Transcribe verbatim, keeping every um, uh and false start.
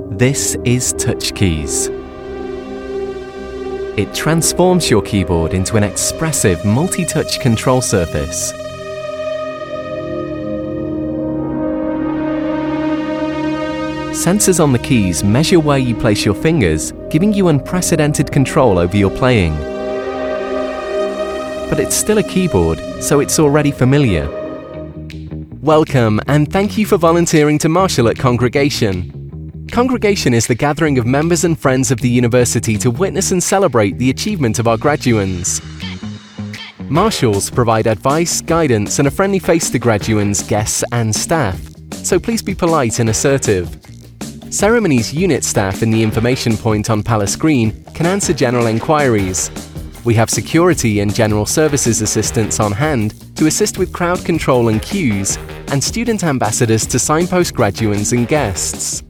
This is TouchKeys. It transforms your keyboard into an expressive multi-touch control surface. Sensors on the keys measure where you place your fingers, giving you unprecedented control over your playing. But it's still a keyboard, so it's already familiar. Welcome, and thank you for volunteering to Marshall at Congregation. Congregation is the gathering of members and friends of the university to witness and celebrate the achievement of our graduands. Marshalls provide advice, guidance, and a friendly face to graduands, guests, and staff, so please be polite and assertive. Ceremonies unit staff in the information point on Palace Green can answer general enquiries. We have security and general services assistants on hand to assist with crowd control and queues, and student ambassadors to signpost graduands and guests.